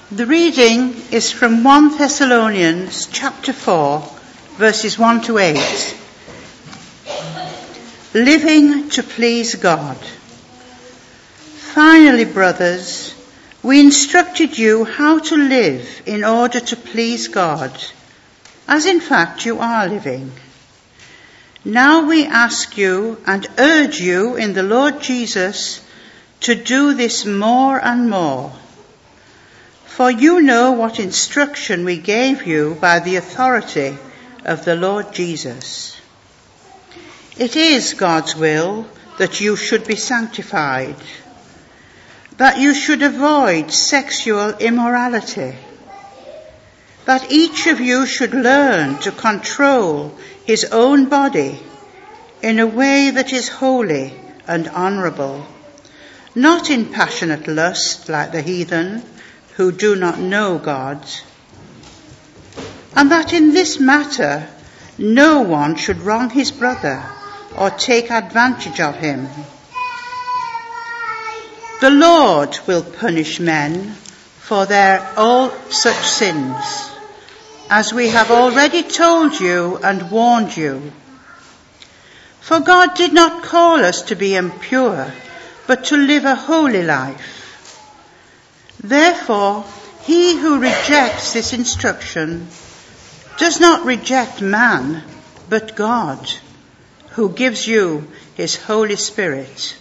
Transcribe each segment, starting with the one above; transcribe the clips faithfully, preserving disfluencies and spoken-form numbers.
The reading is from First Thessalonians chapter four, verses one to eight. Living to please God. Finally, brothers, we instructed you how to live in order to please God, as in fact you are living. Now we ask you and urge you in the Lord Jesus to do this more and more. For you know what instruction we gave you by the authority of the Lord Jesus. It is God's will that you should be sanctified, that you should avoid sexual immorality, that each of you should learn to control his own body in a way that is holy and honourable, not in passionate lust like the heathen, who do not know God, and that in this matter no one should wrong his brother or take advantage of him. The Lord will punish men for their all such sins, as we have already told you and warned you. For God did not call us to be impure, but to live a holy life. Therefore, he who rejects this instruction does not reject man, but God, who gives you his Holy Spirit.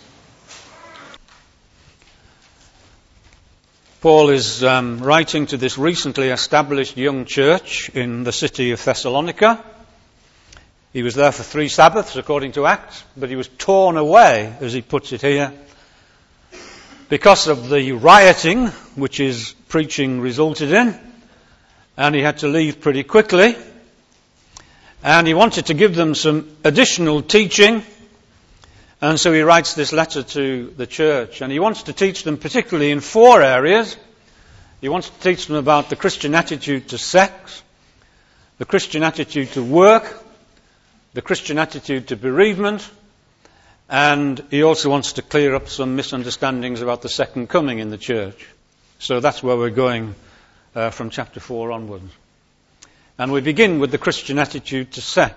Paul is um, writing to this recently established young church in the city of Thessalonica. He was there for three Sabbaths, according to Acts, but he was torn away, as he puts it here, because of the rioting which his preaching resulted in, and he had to leave pretty quickly. And he wanted to give them some additional teaching, and so he writes this letter to the church, and he wants to teach them particularly in four areas. He wants to teach them about the Christian attitude to sex, the Christian attitude to work, the Christian attitude to bereavement, and he also wants to clear up some misunderstandings about the second coming in the church. So that's where we're going uh, from chapter four onwards. And we begin with the Christian attitude to sex,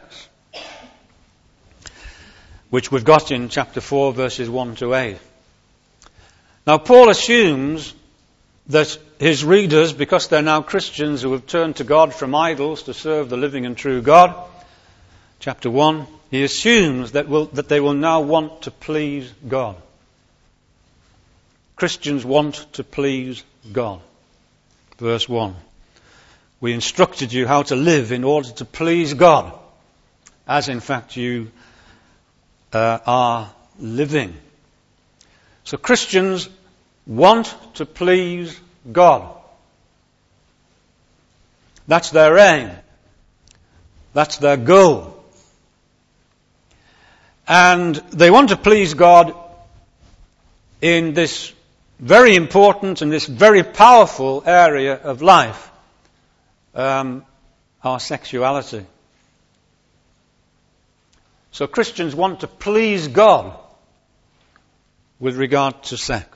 which we've got in chapter four, verses one to eight. Now, Paul assumes that his readers, because they're now Christians who have turned to God from idols to serve the living and true God, chapter one, he assumes that, will, that they will now want to please God. Christians want to please God. Verse one. We instructed you how to live in order to please God, as in fact you uh, are living. So Christians want to please God. That's their aim. That's their goal. And they want to please God in this very important and this very powerful area of life, um, our sexuality. So Christians want to please God with regard to sex.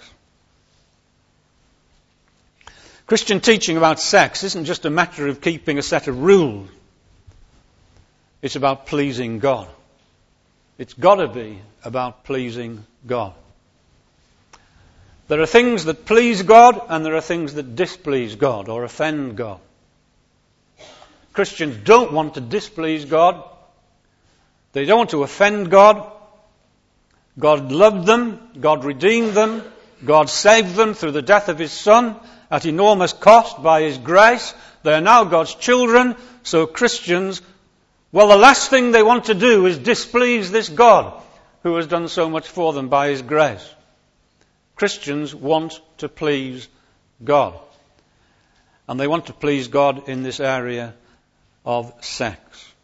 Christian teaching about sex isn't just a matter of keeping a set of rules. It's about pleasing God. It's got to be about pleasing God. There are things that please God and there are things that displease God or offend God. Christians don't want to displease God. They don't want to offend God. God loved them. God redeemed them. God saved them through the death of his Son at enormous cost by his grace. They are now God's children. So Christians, well, the last thing they want to do is displease this God who has done so much for them by his grace. Christians want to please God. And they want to please God in this area of sex.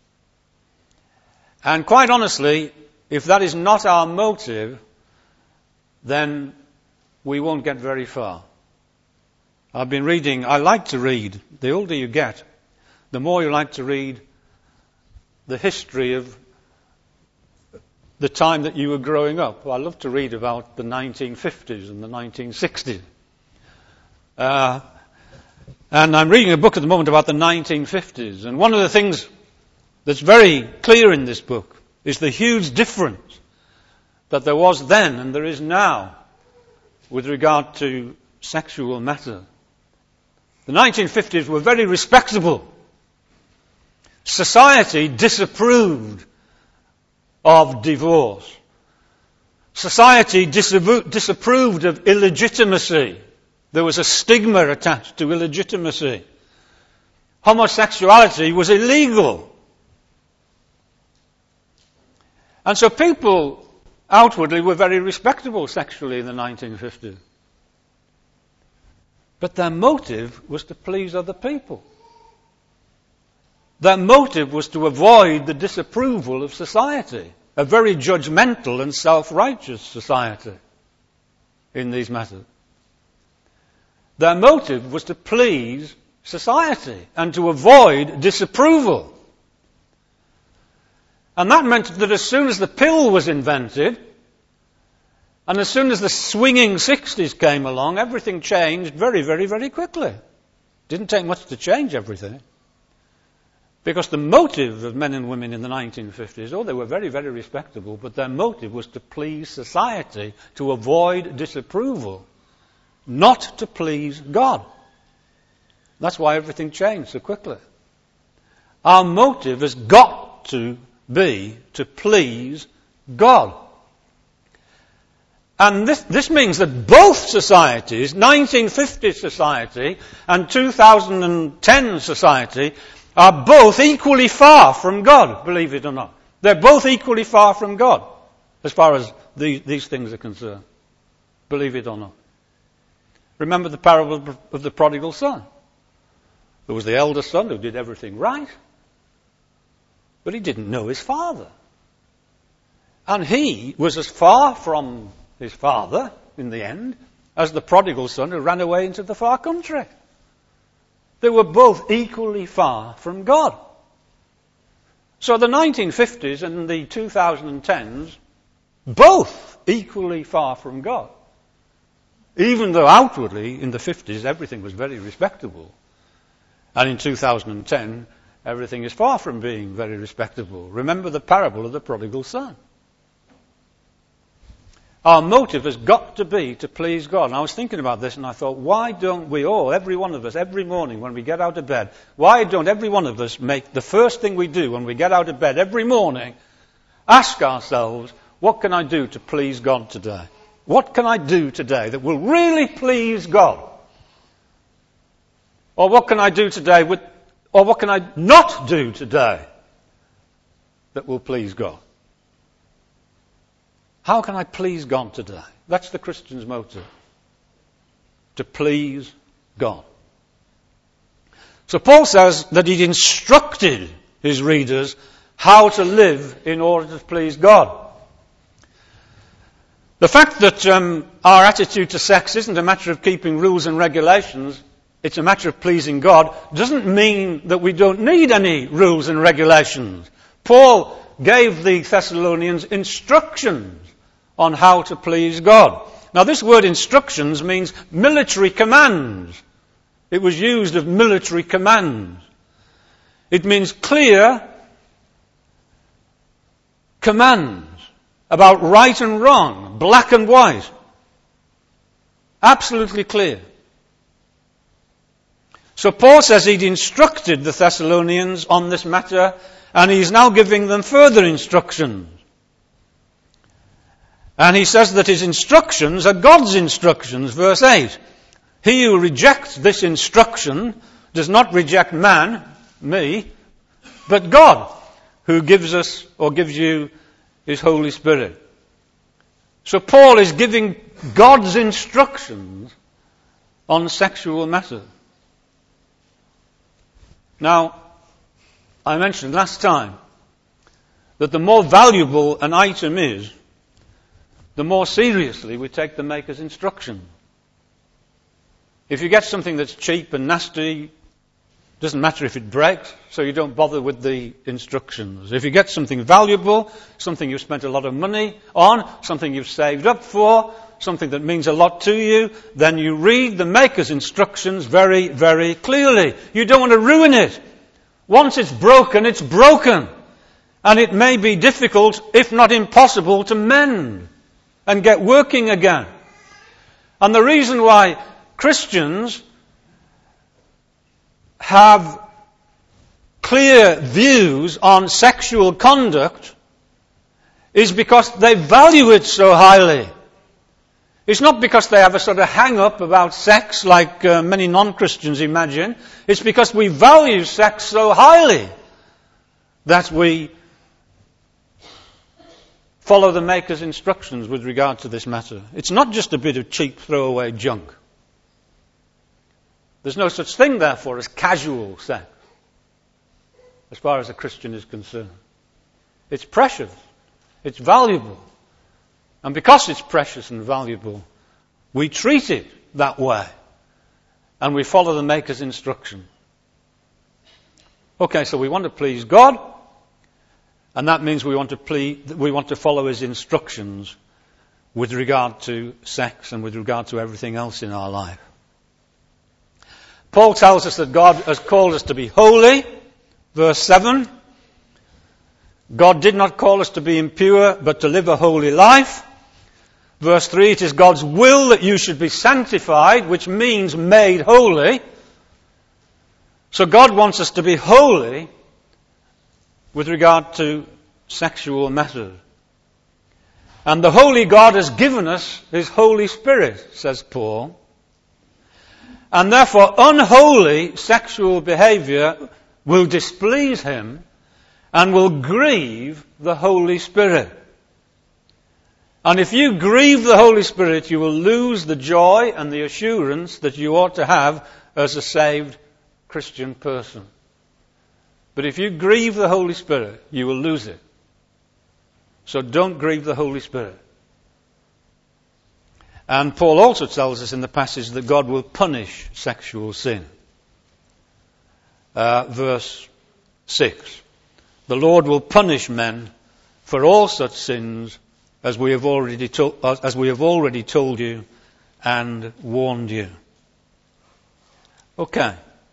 And quite honestly, if that is not our motive, then we won't get very far. I've been reading, I like to read. The older you get, the more you like to read the history of the time that you were growing up. Well, I love to read about the nineteen fifties and the nineteen sixties. Uh, And I'm reading a book at the moment about the nineteen fifties, and one of the things that's very clear in this book is the huge difference that there was then and there is now with regard to sexual matter. The nineteen fifties were very respectable. Society disapproved of divorce. Society disapproved of illegitimacy. There was a stigma attached to illegitimacy. Homosexuality was illegal. And so people outwardly were very respectable sexually in the nineteen fifties. But their motive was to please other people. Their motive was to avoid the disapproval of society, a very judgmental and self-righteous society in these matters. Their motive was to please society and to avoid disapproval. And that meant that as soon as the pill was invented, and as soon as the swinging sixties came along, everything changed very, very, very quickly. Didn't take much to change everything. Because the motive of men and women in the nineteen fifties, oh, they were very, very respectable, but their motive was to please society, to avoid disapproval, not to please God. That's why everything changed so quickly. Our motive has got to be to please God. And this, this means that both societies, nineteen fifties society and two thousand ten society, are both equally far from God, believe it or not. They're both equally far from God, as far as the, these things are concerned, believe it or not. Remember the parable of the prodigal son. There was the elder son who did everything right, but he didn't know his father. And he was as far from his father, in the end, as the prodigal son who ran away into the far country. They were both equally far from God. So the nineteen fifties and the two thousand tens, both equally far from God. Even though outwardly, in the fifties, everything was very respectable. And in two thousand ten, everything is far from being very respectable. Remember the parable of the prodigal son. Our motive has got to be to please God. And I was thinking about this and I thought, why don't we all, every one of us, every morning when we get out of bed, why don't every one of us make the first thing we do when we get out of bed every morning, ask ourselves, what can I do to please God today? What can I do today that will really please God? Or what can I do today with, or what can I not do today that will please God? How can I please God today? That's the Christian's motive. To please God. So Paul says that he'd instructed his readers how to live in order to please God. The fact that um, our attitude to sex isn't a matter of keeping rules and regulations, it's a matter of pleasing God, doesn't mean that we don't need any rules and regulations. Paul gave the Thessalonians instructions on how to please God. Now this word instructions means military commands. It was used of military commands. It means clear commands about right and wrong, black and white. Absolutely clear. So Paul says he'd instructed the Thessalonians on this matter, and he's now giving them further instructions. And he says that his instructions are God's instructions. Verse eight. He who rejects this instruction does not reject man, me, but God, who gives us or gives you his Holy Spirit. So Paul is giving God's instructions on sexual matters. Now, I mentioned last time that the more valuable an item is, the more seriously we take the maker's instruction. If you get something that's cheap and nasty, doesn't matter if it breaks, so you don't bother with the instructions. If you get something valuable, something you've spent a lot of money on, something you've saved up for, something that means a lot to you, then you read the Maker's instructions very, very clearly. You don't want to ruin it. Once it's broken, it's broken. And it may be difficult, if not impossible, to mend and get working again. And the reason why Christians have clear views on sexual conduct is because they value it so highly. It's not because they have a sort of hang-up about sex like uh, many non-Christians imagine. It's because we value sex so highly that we follow the Maker's instructions with regard to this matter. It's not just a bit of cheap throwaway junk. There's no such thing, therefore, as casual sex, as far as a Christian is concerned. It's precious. It's valuable. And because it's precious and valuable, we treat it that way. And we follow the Maker's instruction. Okay, so we want to please God. And that means we want to please, we want to follow His instructions with regard to sex and with regard to everything else in our life. Paul tells us that God has called us to be holy. Verse seven. God did not call us to be impure, but to live a holy life. Verse three, it is God's will that you should be sanctified, which means made holy. So God wants us to be holy with regard to sexual matters. And the holy God has given us His Holy Spirit, says Paul. And therefore unholy sexual behavior will displease Him and will grieve the Holy Spirit. And if you grieve the Holy Spirit, you will lose the joy and the assurance that you ought to have as a saved Christian person. But if you grieve the Holy Spirit, you will lose it. So don't grieve the Holy Spirit. And Paul also tells us in the passage that God will punish sexual sin. Uh, verse six. The Lord will punish men for all such sins as we have already to- as we have already told you and warned you. Okay.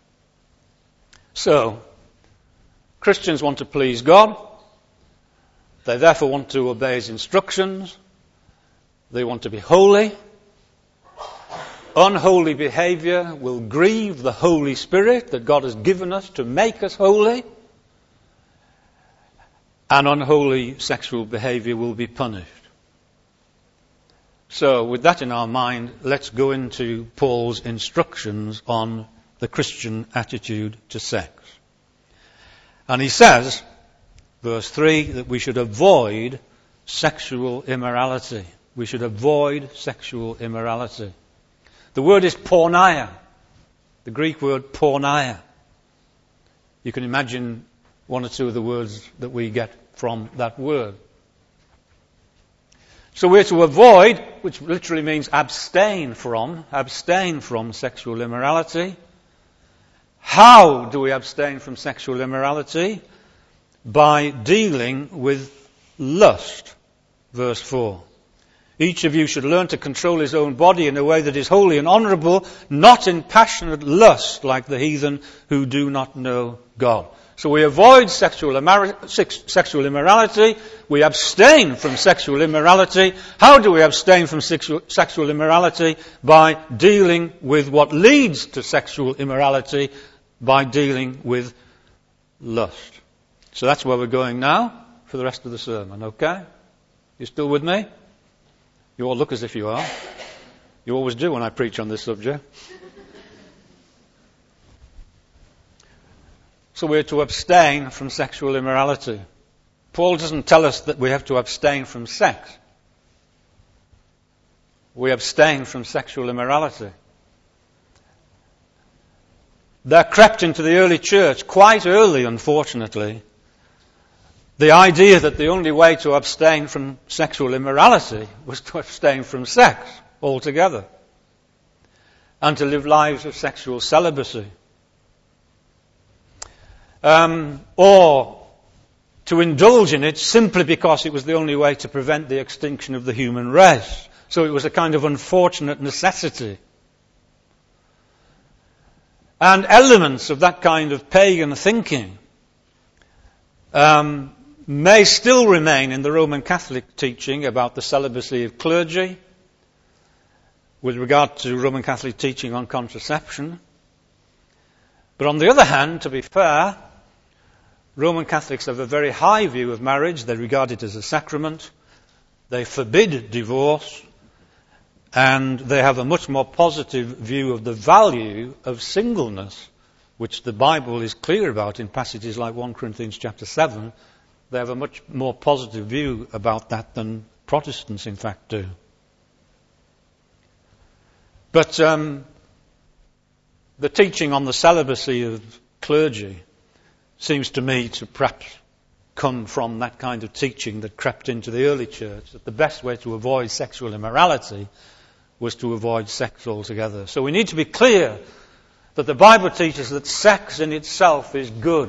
So, Christians want to please God. They therefore want to obey His instructions. They want to be holy. Unholy behavior will grieve the Holy Spirit that God has given us to make us holy. And unholy sexual behavior will be punished. So, with that in our mind, let's go into Paul's instructions on the Christian attitude to sex. And he says, verse three, that we should avoid sexual immorality. We should avoid sexual immorality. The word is porneia, the Greek word porneia. You can imagine one or two of the words that we get from that word. So we're to avoid, which literally means abstain from, abstain from sexual immorality. How do we abstain from sexual immorality? By dealing with lust. Verse four. Each of you should learn to control his own body in a way that is holy and honourable, not in passionate lust like the heathen who do not know God. So we avoid sexual, immor- sexual immorality. We abstain from sexual immorality. How do we abstain from sexual, sexual immorality? By dealing with what leads to sexual immorality, by dealing with lust. So that's where we're going now for the rest of the sermon, okay? You still with me? You all look as if you are. You always do when I preach on this subject. So we're to abstain from sexual immorality. Paul doesn't tell us that we have to abstain from sex. We abstain from sexual immorality. There crept into the early church, quite early unfortunately, the idea that the only way to abstain from sexual immorality was to abstain from sex altogether and to live lives of sexual celibacy. Um, or to indulge in it simply because it was the only way to prevent the extinction of the human race. so it was a kind of unfortunate necessity. And elements of that kind of pagan thinking um, may still remain in the Roman Catholic teaching about the celibacy of clergy, with regard to Roman Catholic teaching on contraception. But on the other hand, to be fair, Roman Catholics have a very high view of marriage. They regard it as a sacrament. They forbid divorce. And they have a much more positive view of the value of singleness, which the Bible is clear about in passages like First Corinthians chapter seven. They have a much more positive view about that than Protestants, in fact, do. But um, the teaching on the celibacy of clergy seems to me to perhaps come from that kind of teaching that crept into the early church, that the best way to avoid sexual immorality was to avoid sex altogether. So we need to be clear that the Bible teaches that sex in itself is good.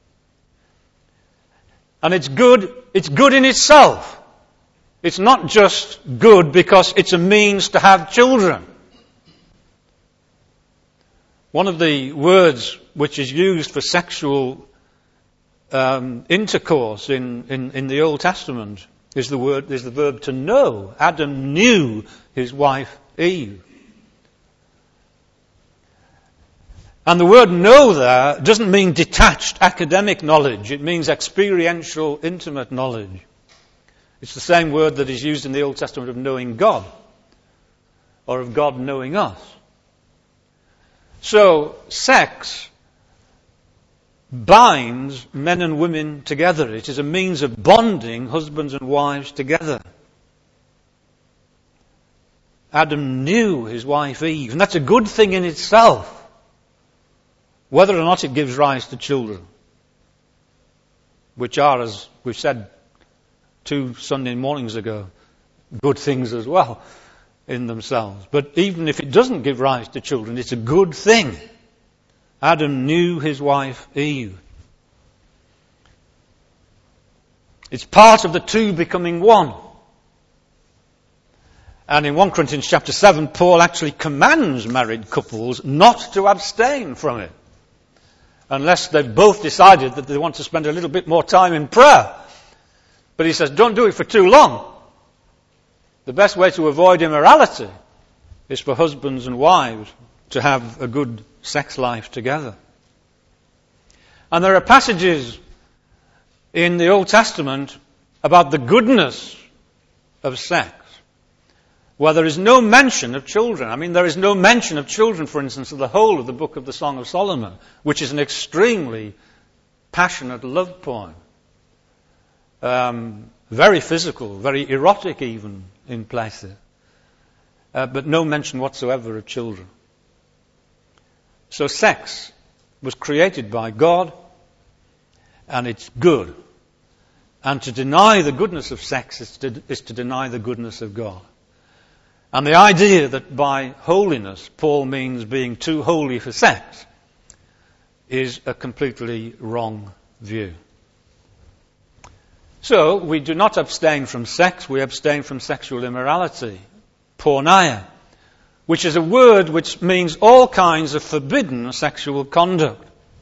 And it's good, it's good in itself. It's not just good because it's a means to have children. One of the words which is used for sexual um, intercourse in, in, in the Old Testament is the word is the verb to know. Adam knew his wife Eve. And the word know there doesn't mean detached academic knowledge. It means experiential, intimate knowledge. It's the same word that is used in the Old Testament of knowing God, or of God knowing us. So, sex binds men and women together. It is a means of bonding husbands and wives together. Adam knew his wife Eve, and that's a good thing in itself, whether or not it gives rise to children, which are, as we've said two Sunday mornings ago, good things as well in themselves. But even if it doesn't give rise to children, it's a good thing. Adam knew his wife Eve. It's part of the two becoming one. And in First Corinthians chapter seven, Paul actually commands married couples not to abstain from it, unless they've both decided that they want to spend a little bit more time in prayer. But he says, don't do it for too long. The best way to avoid immorality is for husbands and wives to have a good sex life together. And there are passages in the Old Testament about the goodness of sex, where there is no mention of children. I mean, there is no mention of children, for instance, of the whole of the book of the Song of Solomon, which is an extremely passionate love poem. Um, very physical, very erotic even in places. Uh, but no mention whatsoever of children. So sex was created by God, and it's good. And to deny the goodness of sex is to, is to deny the goodness of God. And the idea that by holiness Paul means being too holy for sex is a completely wrong view. So we do not abstain from sex, we abstain from sexual immorality, porneia, which is a word which means all kinds of forbidden sexual conduct.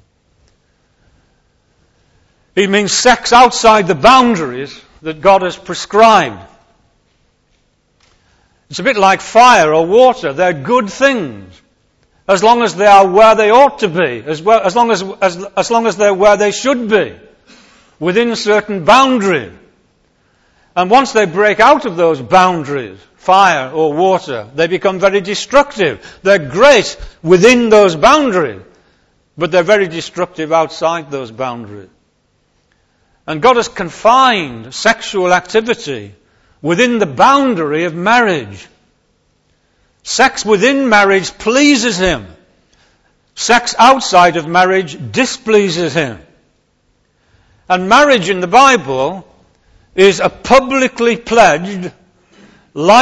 It means sex outside the boundaries that God has prescribed. It's a bit like fire or water. They're good things, as long as they are where they ought to be, as, well, as, long as, as, as long as they're where they should be, within certain boundaries. And once they break out of those boundaries, fire or water, they become very destructive. They're great within those boundaries, but they're very destructive outside those boundaries. And God has confined sexual activity within the boundary of marriage. Sex within marriage pleases Him. Sex outside of marriage displeases Him. And marriage in the Bible is a publicly pledged,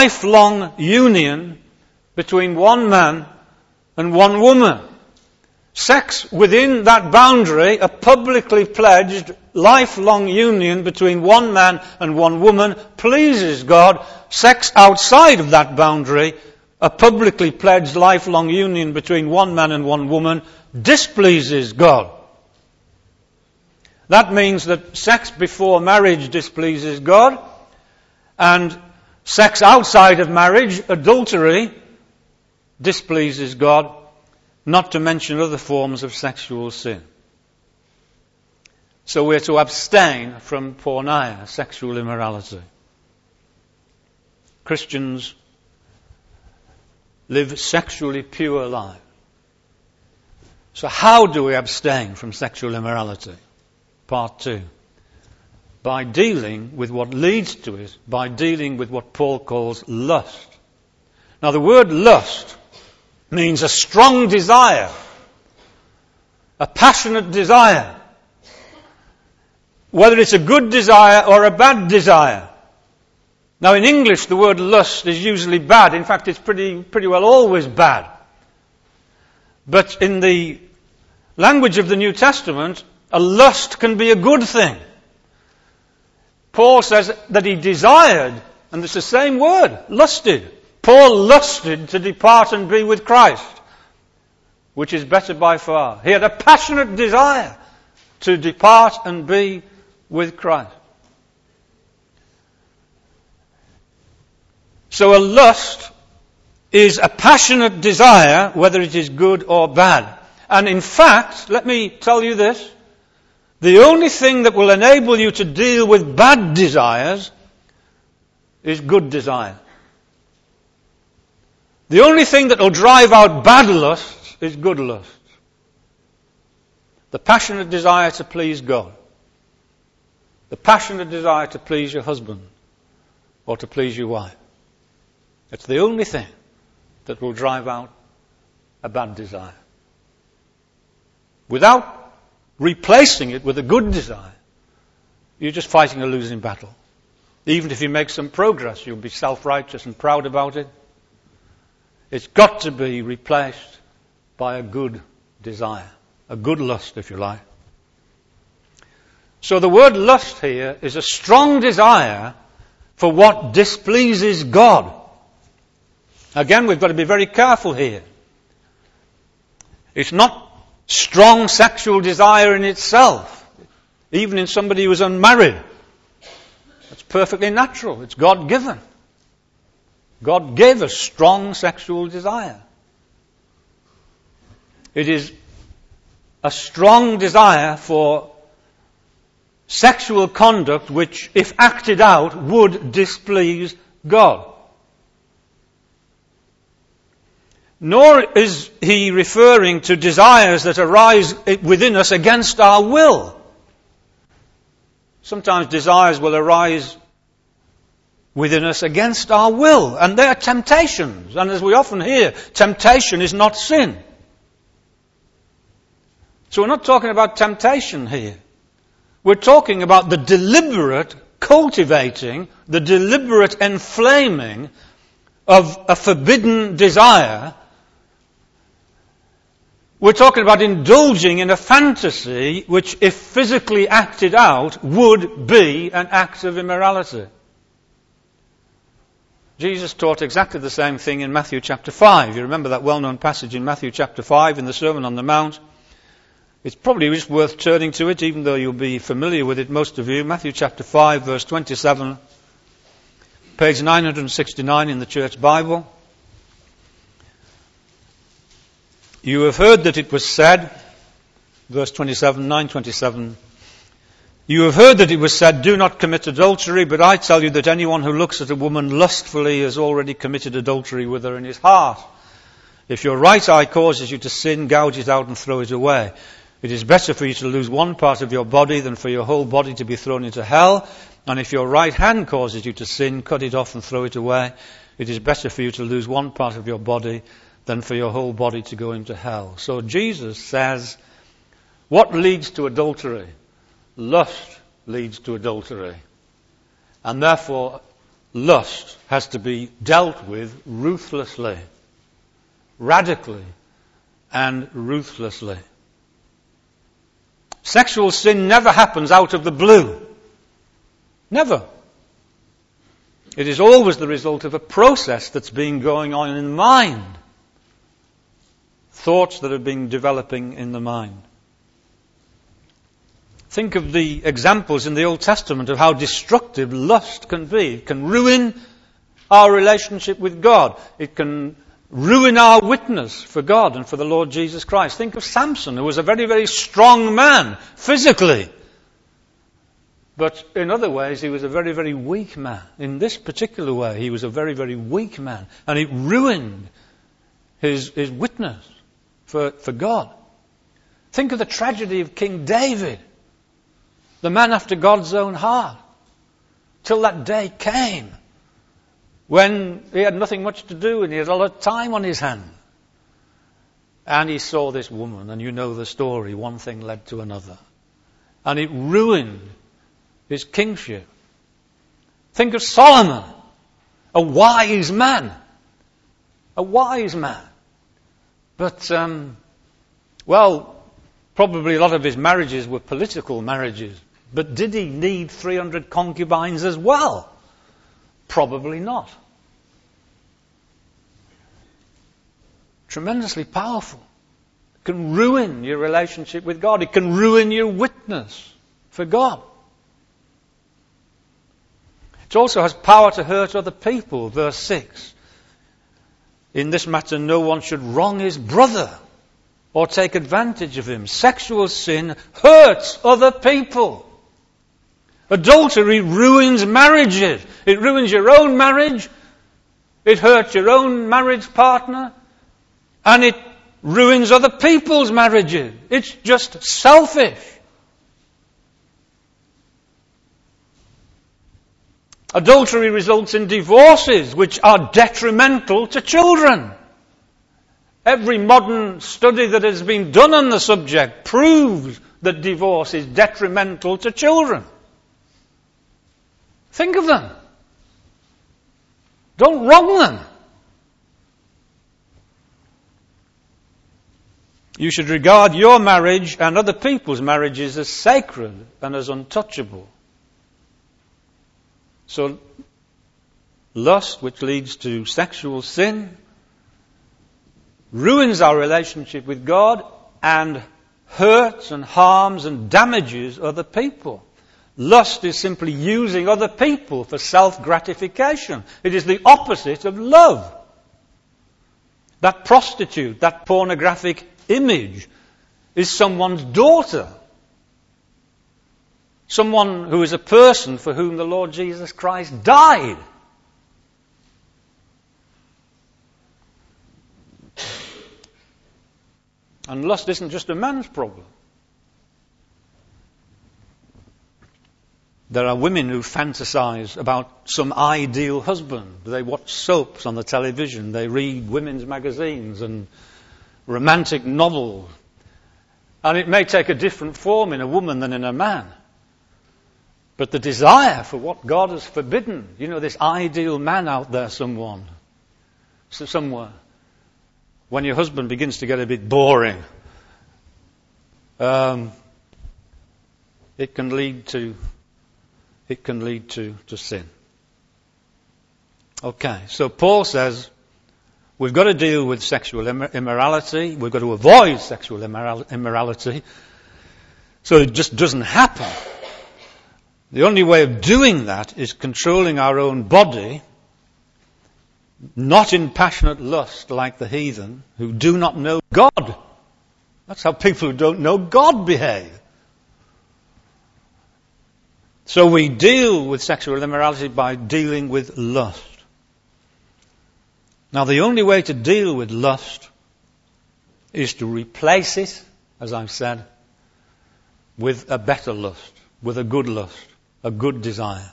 lifelong union between one man and one woman. Sex within that boundary, a publicly pledged lifelong union between one man and one woman, pleases God. Sex outside of that boundary, a publicly pledged lifelong union between one man and one woman, displeases God. That means that sex before marriage displeases God, and sex outside of marriage, adultery, displeases God, not to mention other forms of sexual sin. So we're to abstain from porneia, sexual immorality. Christians live sexually pure lives. So how do we abstain from sexual immorality? Part two. By dealing with what leads to it, by dealing with what Paul calls lust. Now the word lust means a strong desire, a passionate desire, whether it's a good desire or a bad desire. Now in English the word lust is usually bad. In fact it's pretty, pretty well always bad. But in the language of the New Testament, a lust can be a good thing. Paul says that he desired, and it's the same word, lusted. Paul lusted to depart and be with Christ, which is better by far. He had a passionate desire to depart and be with Christ. So a lust is a passionate desire, whether it is good or bad. And in fact, let me tell you this, the only thing that will enable you to deal with bad desires is good desire. The only thing that will drive out bad lust is good lust. The passionate desire to please God. The passionate desire to please your husband or to please your wife. It's the only thing that will drive out a bad desire. Without replacing it with a good desire, you're just fighting a losing battle. Even if you make some progress, you'll be self-righteous and proud about it. It's got to be replaced by a good desire, a good lust, if you like. So the word lust here is a strong desire for what displeases God. Again, we've got to be very careful here. It's not strong sexual desire in itself, even in somebody who is unmarried. It's perfectly natural. It's God-given. God gave us strong sexual desire. It is a strong desire for sexual conduct which, if acted out, would displease God. Nor is he referring to desires that arise within us against our will. Sometimes desires will arise within us against our will, and they are temptations. And as we often hear, temptation is not sin. So we're not talking about temptation here. We're talking about the deliberate cultivating, the deliberate enflaming of a forbidden desire. We're talking about indulging in a fantasy which, if physically acted out, would be an act of immorality. Jesus taught exactly the same thing in Matthew chapter five. You remember that well-known passage in Matthew chapter five in the Sermon on the Mount? It's probably just worth turning to it, even though you'll be familiar with it, most of you. Matthew chapter five, verse twenty-seven, page nine sixty-nine in the Church Bible. You have heard that it was said, verse twenty-seven, nine twenty-seven, you have heard that it was said, do not commit adultery, but I tell you that anyone who looks at a woman lustfully has already committed adultery with her in his heart. If your right eye causes you to sin, gouge it out and throw it away. It is better for you to lose one part of your body than for your whole body to be thrown into hell. And if your right hand causes you to sin, cut it off and throw it away. It is better for you to lose one part of your body than for your whole body to go into hell. So Jesus says, what leads to adultery? Lust leads to adultery. And therefore, lust has to be dealt with ruthlessly, radically, and ruthlessly. Sexual sin never happens out of the blue. Never. It is always the result of a process that's been going on in the mind. Thoughts that have been developing in the mind. Think of the examples in the Old Testament of how destructive lust can be. It can ruin our relationship with God. It can ruin our witness for God and for the Lord Jesus Christ. Think of Samson, who was a very, very strong man, physically. But in other ways, he was a very, very weak man. In this particular way, he was a very, very weak man. And it ruined his, his witness for, for God. Think of the tragedy of King David, the man after God's own heart, till that day came when he had nothing much to do and he had a lot of time on his hands. And he saw this woman, and you know the story, one thing led to another. And it ruined his kingship. Think of Solomon, a wise man. A wise man. But, um, well, probably a lot of his marriages were political marriages. But did he need three hundred concubines as well? Probably not. Tremendously powerful. It can ruin your relationship with God. It can ruin your witness for God. It also has power to hurt other people. Verse six. In this matter, no one should wrong his brother or take advantage of him. Sexual sin hurts other people. Adultery ruins marriages. It ruins your own marriage. It hurts your own marriage partner. And it ruins other people's marriages. It's just selfish. Adultery results in divorces which are detrimental to children. Every modern study that has been done on the subject proves that divorce is detrimental to children. Think of them. Don't wrong them. You should regard your marriage and other people's marriages as sacred and as untouchable. So, lust, which leads to sexual sin, ruins our relationship with God and hurts and harms and damages other people. Lust is simply using other people for self-gratification. It is the opposite of love. That prostitute, that pornographic image, is someone's daughter. Someone who is a person for whom the Lord Jesus Christ died. And lust isn't just a man's problem. There are women who fantasize about some ideal husband. They watch soaps on the television. They read women's magazines and romantic novels. And it may take a different form in a woman than in a man. But the desire for what God has forbidden, you know, this ideal man out there, someone, so somewhere, when your husband begins to get a bit boring, um, it can lead to it can lead to, to sin. Okay, so Paul says we've got to deal with sexual immorality. We've got to avoid sexual immorality so it just doesn't happen. The only way of doing that is controlling our own body, not in passionate lust like the heathen who do not know God. That's how people who don't know God behave. So we deal with sexual immorality by dealing with lust. Now the only way to deal with lust is to replace it, as I've said, with a better lust, with a good lust, a good desire.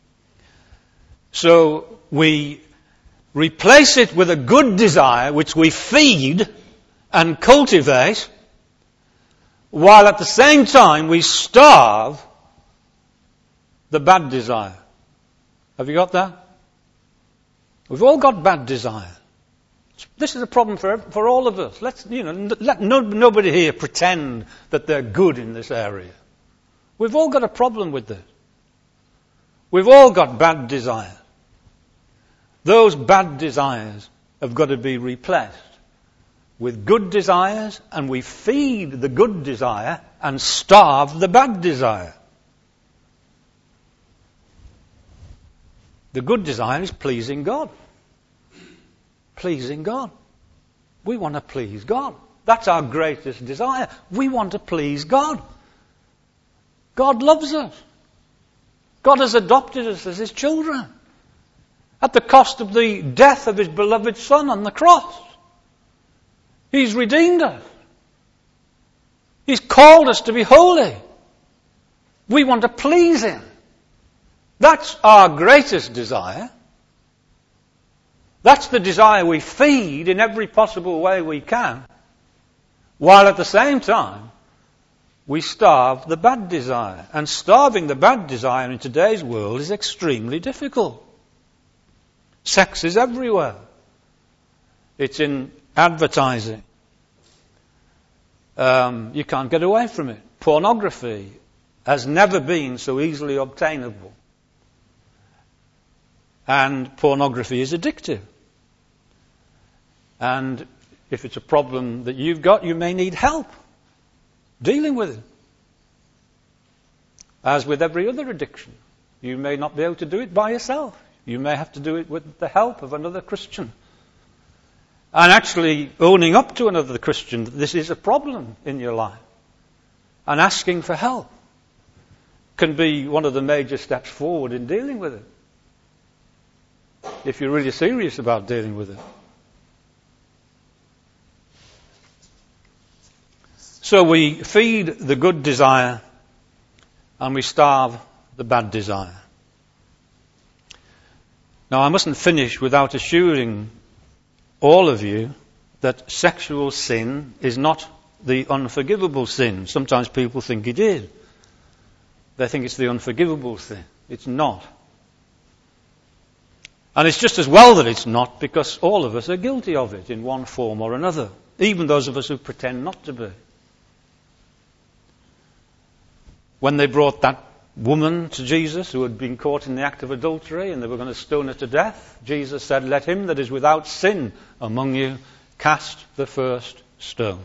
So we replace it with a good desire which we feed and cultivate, while at the same time we starve the bad desire. Have you got that? We've all got bad desire. This is a problem for for all of us. Let's, you know, let no, nobody here pretend that they're good in this area. We've all got a problem with this. We've all got bad desires. Those bad desires have got to be replaced with good desires, and we feed the good desire and starve the bad desire. The good desire is pleasing God. Pleasing God. We want to please God. That's our greatest desire. We want to please God. God loves us. God has adopted us as His children at the cost of the death of His beloved Son on the cross. He's redeemed us. He's called us to be holy. We want to please Him. That's our greatest desire. That's the desire we feed in every possible way we can, while at the same time we starve the bad desire. And starving the bad desire in today's world is extremely difficult. Sex is everywhere. It's in advertising. Um, you can't get away from it. Pornography has never been so easily obtainable. And pornography is addictive. And if it's a problem that you've got, you may need help dealing with it. As with every other addiction, you may not be able to do it by yourself. You may have to do it with the help of another Christian. And actually owning up to another Christian that this is a problem in your life and asking for help can be one of the major steps forward in dealing with it, if you're really serious about dealing with it. So we feed the good desire and we starve the bad desire. Now, I mustn't finish without assuring all of you that sexual sin is not the unforgivable sin. Sometimes people think it is. They think it's the unforgivable sin. It's not. And it's just as well that it's not, because all of us are guilty of it in one form or another, even those of us who pretend not to be. When they brought that woman to Jesus who had been caught in the act of adultery and they were going to stone her to death, Jesus said, "Let him that is without sin among you cast the first stone."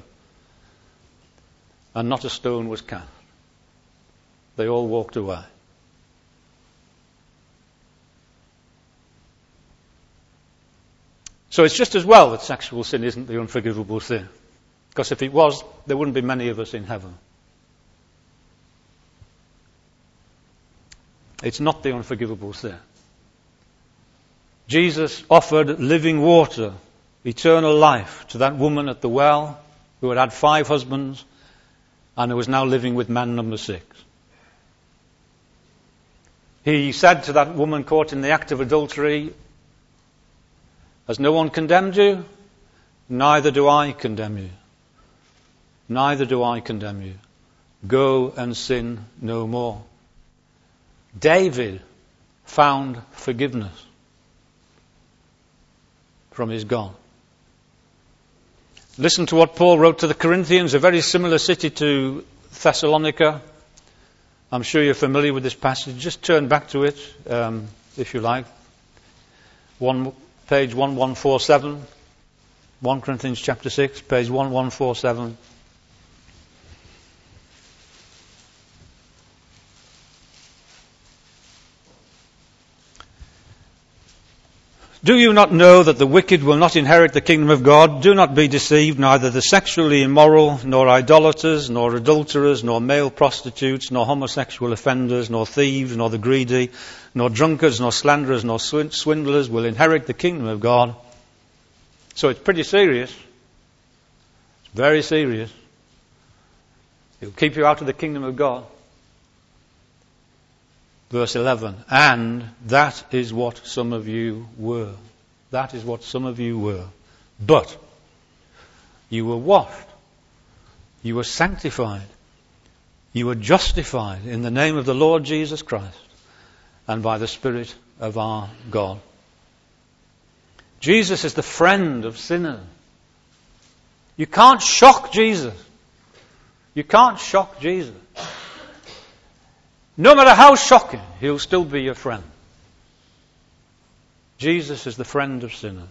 And not a stone was cast. They all walked away. So it's just as well that sexual sin isn't the unforgivable sin. Because if it was, there wouldn't be many of us in heaven. It's not the unforgivable sin. Jesus offered living water, eternal life, to that woman at the well who had had five husbands and who was now living with man number six. He said to that woman caught in the act of adultery, "Has no one condemned you? Neither do I condemn you. Neither do I condemn you. Go and sin no more." David found forgiveness from his God. Listen to what Paul wrote to the Corinthians, a very similar city to Thessalonica. I'm sure you're familiar with this passage. Just turn back to it, um, if you like. One, page eleven forty-seven. First Corinthians chapter six, page eleven forty-seven. Do you not know that the wicked will not inherit the kingdom of God? Do not be deceived, neither the sexually immoral, nor idolaters, nor adulterers, nor male prostitutes, nor homosexual offenders, nor thieves, nor the greedy, nor drunkards, nor slanderers, nor swindlers will inherit the kingdom of God. So it's pretty serious. It's very serious. It will keep you out of the kingdom of God. Verse eleven, and that is what some of you were. That is what some of you were. But you were washed. You were sanctified. You were justified in the name of the Lord Jesus Christ and by the Spirit of our God. Jesus is the friend of sinners. You can't shock Jesus. You can't shock Jesus. No matter how shocking, he'll still be your friend. Jesus is the friend of sinners.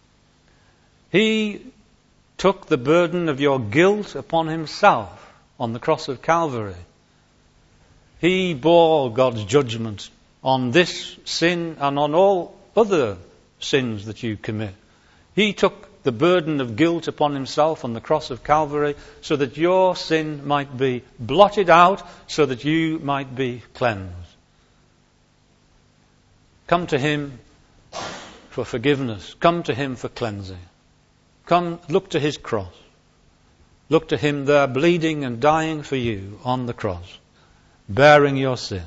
He took the burden of your guilt upon himself on the cross of Calvary. He bore God's judgment on this sin and on all other sins that you commit. He took the burden of guilt upon himself on the cross of Calvary so that your sin might be blotted out, so that you might be cleansed. Come to him for forgiveness. Come to him for cleansing. Come, look to his cross. Look to him there bleeding and dying for you on the cross, bearing your sin.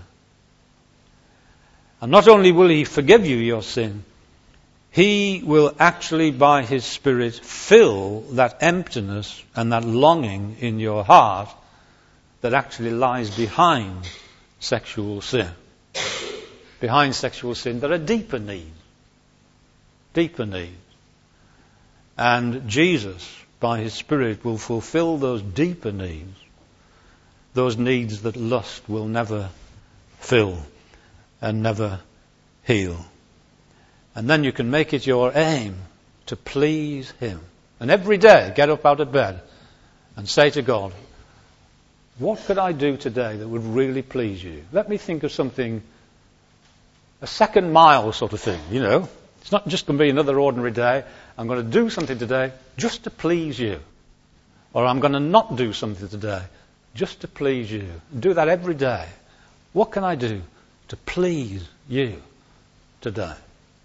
And not only will he forgive you your sin, he will actually by his Spirit fill that emptiness and that longing in your heart that actually lies behind sexual sin. Behind sexual sin there are deeper needs. Deeper needs. And Jesus, by his Spirit, will fulfill those deeper needs. Those needs that lust will never fill and never heal. And then you can make it your aim to please him. And every day get up out of bed and say to God, what could I do today that would really please you? Let me think of something, a second mile sort of thing, you know. It's not just going to be another ordinary day. I'm going to do something today just to please you. Or I'm going to not do something today just to please you. Do that every day. What can I do to please you today?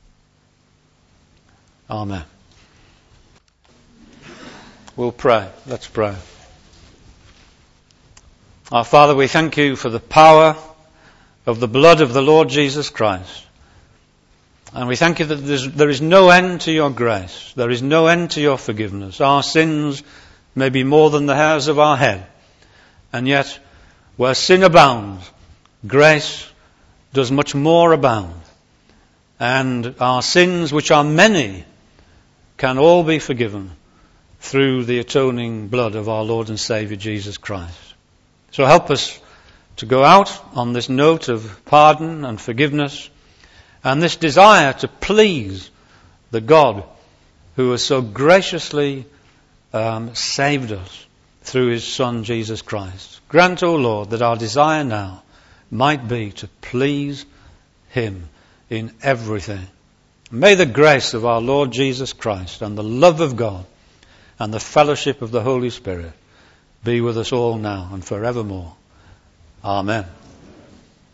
Amen. We'll pray. Let's pray. Our Father, we thank you for the power of the blood of the Lord Jesus Christ. And we thank you that there is no end to your grace. There is no end to your forgiveness. Our sins may be more than the hairs of our head. And yet, where sin abounds, grace does much more abound. And our sins, which are many, can all be forgiven through the atoning blood of our Lord and Saviour Jesus Christ. So help us to go out on this note of pardon and forgiveness and this desire to please the God who has so graciously um, saved us through his Son Jesus Christ. Grant, O Lord, that our desire now might be to please him in everything. May the grace of our Lord Jesus Christ and the love of God and the fellowship of the Holy Spirit be with us all now and forevermore. Amen.